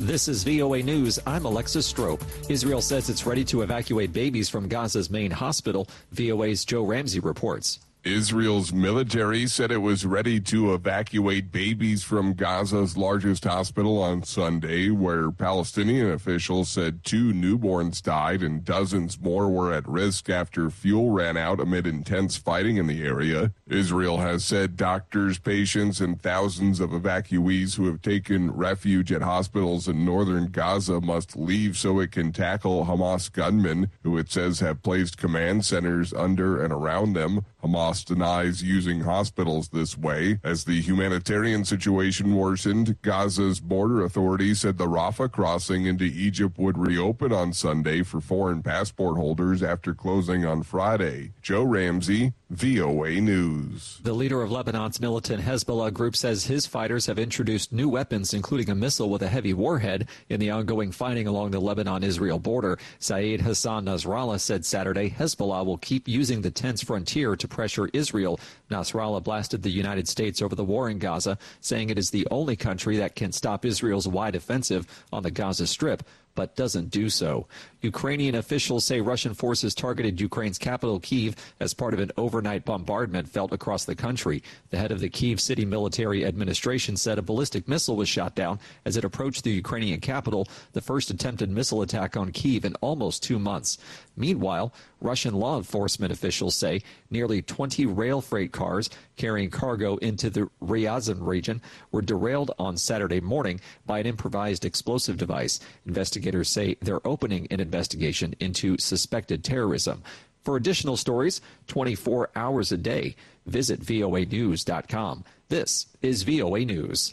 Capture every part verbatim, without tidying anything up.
This is V O A News. I'm Alexis Strope. Israel says it's ready to evacuate babies from Gaza's main hospital. V O A's Joe Ramsey reports. Israel's military said it was ready to evacuate babies from Gaza's largest hospital on Sunday, where Palestinian officials said two newborns died and dozens more were at risk after fuel ran out amid intense fighting in the area. Israel has said doctors, patients, and thousands of evacuees who have taken refuge at hospitals in northern Gaza must leave so it can tackle Hamas gunmen, who it says have placed command centers under and around them. Hamas denies using hospitals this way. As the humanitarian situation worsened, Gaza's border authorities said the Rafah crossing into Egypt would reopen on Sunday for foreign passport holders after closing on Friday. Joe Ramsey, V O A News. The leader of Lebanon's militant Hezbollah group says his fighters have introduced new weapons, including a missile with a heavy warhead, in the ongoing fighting along the Lebanon-Israel border. Saeed Hassan Nasrallah said Saturday Hezbollah will keep using the tense frontier to pressure Israel. Nasrallah blasted the United States over the war in Gaza, saying it is the only country that can stop Israel's wide offensive on the Gaza Strip, but doesn't do so. Ukrainian officials say Russian forces targeted Ukraine's capital, Kyiv, as part of an overnight bombardment felt across the country. The head of the Kyiv City Military Administration said a ballistic missile was shot down as it approached the Ukrainian capital, the first attempted missile attack on Kyiv in almost two months. Meanwhile, Russian law enforcement officials say nearly twenty rail freight cars carrying cargo into the Ryazan region were derailed on Saturday morning by an improvised explosive device. Investigators say they're opening an investigation into suspected terrorism. For additional stories, twenty-four hours a day, visit V O A news dot com. This is V O A News.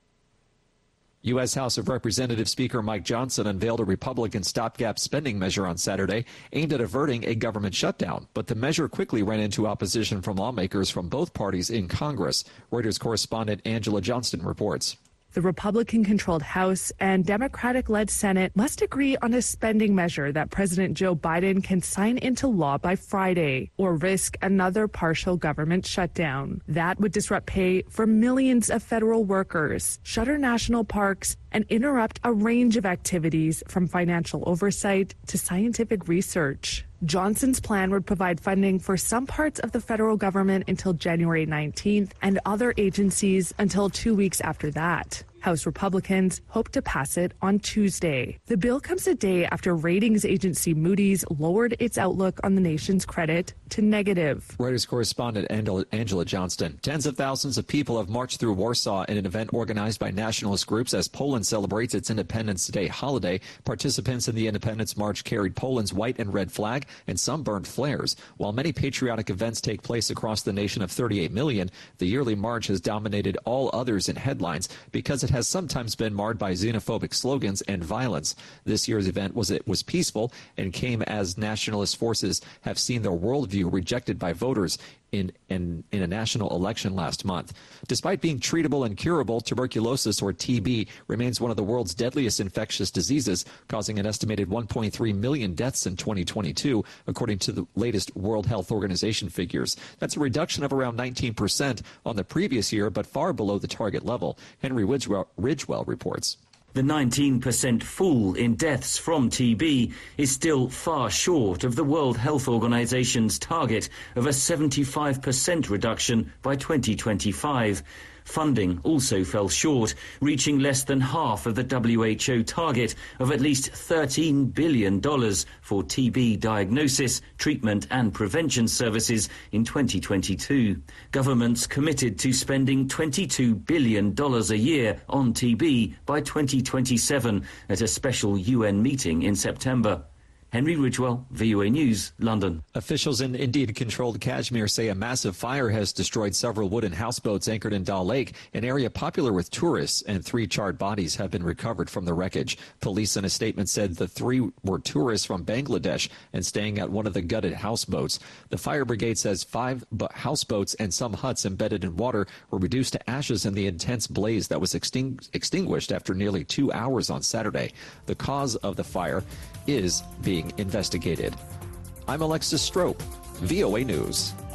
U S House of Representatives Speaker Mike Johnson unveiled a Republican stopgap spending measure on Saturday aimed at averting a government shutdown, but the measure quickly ran into opposition from lawmakers from both parties in Congress. Reuters correspondent Angela Johnston reports. The Republican-controlled House and Democratic-led Senate must agree on a spending measure that President Joe Biden can sign into law by Friday, or risk another partial government shutdown. That would disrupt pay for millions of federal workers, shutter national parks, and interrupt a range of activities from financial oversight to scientific research. Johnson's plan would provide funding for some parts of the federal government until January nineteenth and other agencies until two weeks after that. House Republicans hope to pass it on Tuesday. The bill comes a day after ratings agency Moody's lowered its outlook on the nation's credit to negative. Reuters correspondent Angela Johnston. Tens of thousands of people have marched through Warsaw in an event organized by nationalist groups as Poland celebrates its Independence Day holiday. Participants in the Independence March carried Poland's white and red flag, and some burned flares. While many patriotic events take place across the nation of thirty-eight million, the yearly march has dominated all others in headlines because it has sometimes been marred by xenophobic slogans and violence. This year's event was it was peaceful and came as nationalist forces have seen their worldview rejected by voters in, in, in a national election last month. Despite being treatable and curable, tuberculosis, or T B, remains one of the world's deadliest infectious diseases, causing an estimated one point three million deaths in twenty twenty-two, according to the latest World Health Organization figures. That's a reduction of around nineteen percent on the previous year, but far below the target level. Henry Ridgewell, Ridgewell reports. The nineteen percent fall in deaths from T B is still far short of the World Health Organization's target of a seventy-five percent reduction by twenty twenty-five. Funding also fell short, reaching less than half of the W H O target of at least thirteen billion dollars for T B diagnosis, treatment and prevention services in twenty twenty-two. Governments committed to spending twenty-two billion dollars a year on T B by twenty twenty-seven at a special U N meeting in September. Henry Ridgewell, V O A News, London. Officials in Indian-controlled Kashmir say a massive fire has destroyed several wooden houseboats anchored in Dal Lake, an area popular with tourists, and three charred bodies have been recovered from the wreckage. Police in a statement said the three were tourists from Bangladesh and staying at one of the gutted houseboats. The fire brigade says five houseboats and some huts embedded in water were reduced to ashes in the intense blaze that was extingu- extinguished after nearly two hours on Saturday. The cause of the fire is being investigated. I'm Alexis Strope, V O A News.